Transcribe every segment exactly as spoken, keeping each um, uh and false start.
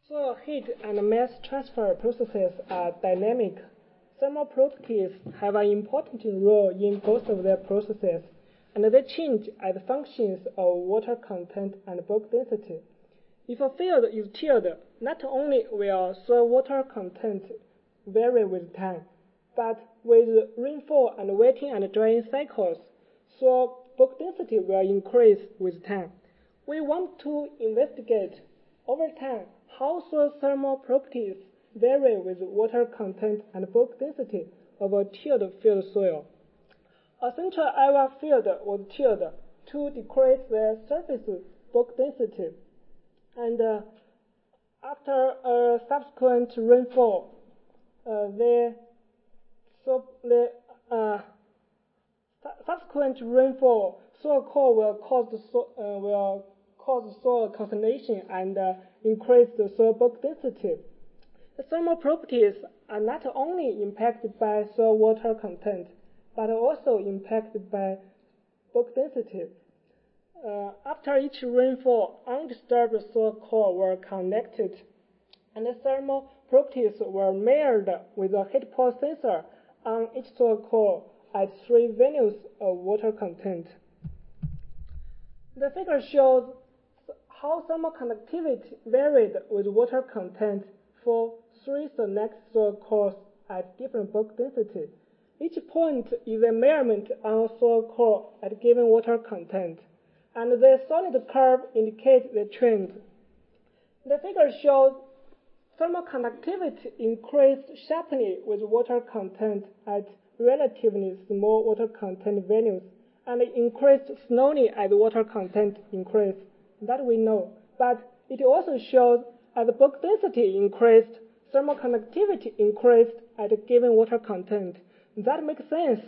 Soil heat and mass transfer processes are dynamic. Thermal properties have an important role in both of their processes, and they change as functions of water content and bulk density. If a field is tilled, not only will soil water content vary with time, but with rainfall and wetting and drying cycles, soil bulk density will increase with time. We want to investigate over time how soil thermal properties vary with water content and bulk density of a tilled field soil. A central Iowa field was tilled to decrease the surface bulk density, and uh, after a subsequent rainfall, uh, the, so the uh, su subsequent rainfall soil core will cause the so, uh, will cause soil calcination and uh, increase the soil bulk density. The thermal properties are not only impacted by soil water content, but also impacted by bulk density. Uh, after each rainfall, undisturbed soil core were connected, and the thermal properties were measured with a heat pulse sensor on each soil core at three values of water content. The figure shows how thermal conductivity varied with water content for three select soil cores at different bulk density. Each point is a measurement on a soil core at given water content, and the solid curve indicates the trend. The figure shows thermal conductivity increased sharply with water content at relatively small water content values, and increased slowly as water content increased. That we know. But it also shows as bulk density increased, thermal conductivity increased at a given water content. That makes sense.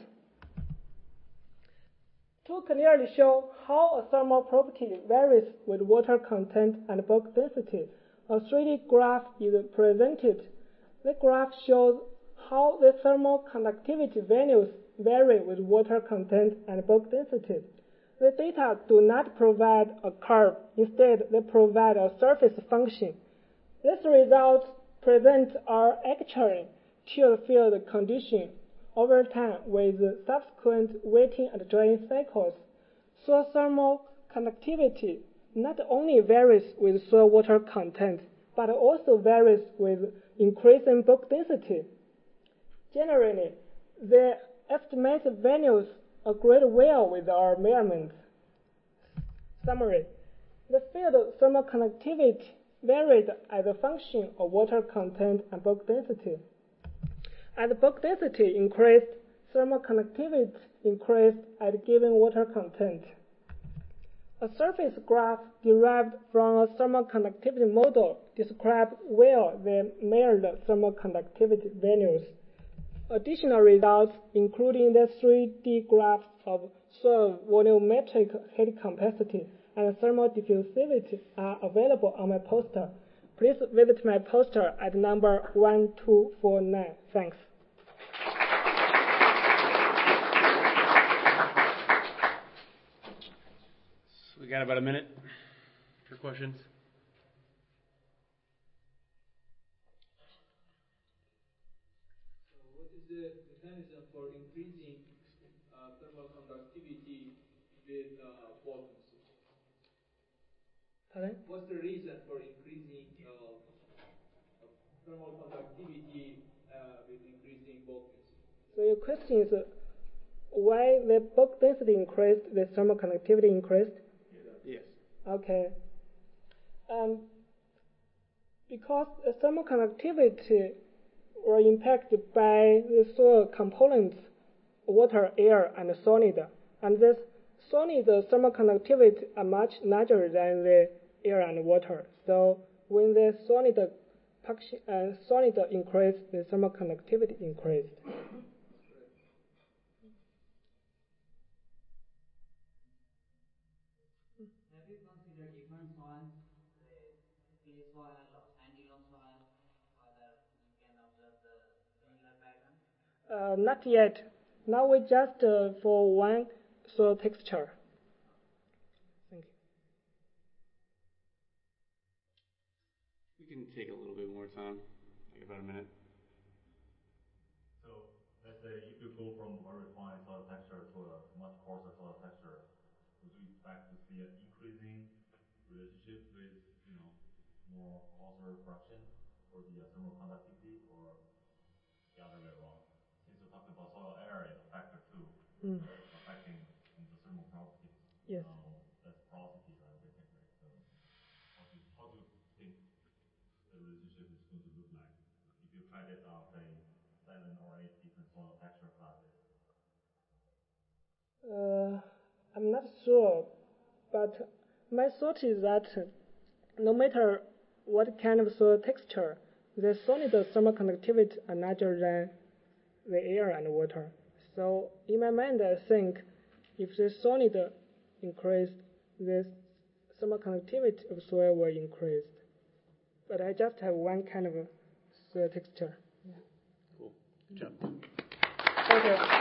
To clearly show how a thermal property varies with water content and bulk density, a three D graph is presented. The graph shows how the thermal conductivity values vary with water content and bulk density. The data do not provide a curve. Instead, they provide a surface function. These results present our actual tilled field condition over time with subsequent wetting and drying cycles. Soil thermal conductivity not only varies with soil water content, but also varies with increasing bulk density. Generally, the estimated values agree well with our measurements. Summary: the field thermal conductivity varied as a function of water content and bulk density. As bulk density increased, thermal conductivity increased at given water content. A surface graph derived from a thermal conductivity model describes well the measured thermal conductivity values. Additional results, including the three D graphs of soil volumetric heat capacity and thermal diffusivity, are available on my poster. Please visit my poster at number one two four nine. Thanks. So we got about a minute for questions. The mechanism for increasing uh, thermal conductivity with uh, vacancy? Pardon? What's the reason for increasing uh, thermal conductivity uh, with increasing vacancy? So your question is uh, why the bulk density increased, the thermal conductivity increased? Yes. Okay. Um, because the thermal conductivity were impacted by the soil components, water, air, and solid. And this solid thermal conductivity are much larger than the air and water. So when the solid, uh, solid increased, the thermal conductivity increased. Have you considered different soils, clay soil or sandy loam soil, whether you can observe the similar pattern? Uh, not yet. Now we just uh, for one soil texture. Thank you. can take a little bit more time, like about a minute. So let's say if you go from very fine soil texture to a much coarser soil texture, would you expect to see an increasing relationship with, you know, more coarser fraction for the uh, thermal conductivity, or the other way around? Since you're talking about soil area, the factor two, Mm. affecting the thermal properties. Yes. Now, that's porosity, right, basically. So how do, how do you think the relationship is going to look like if you try this out, say, seven or eight different soil texture classes? Uh, I'm not sure, but my thought is that no matter what kind of soil texture, the solid thermal conductivity are larger than the air and water. So in my mind, I think if the solid increased, the thermal conductivity of soil will increase. But I just have one kind of soil texture. Yeah. Cool. Good job. Thank you.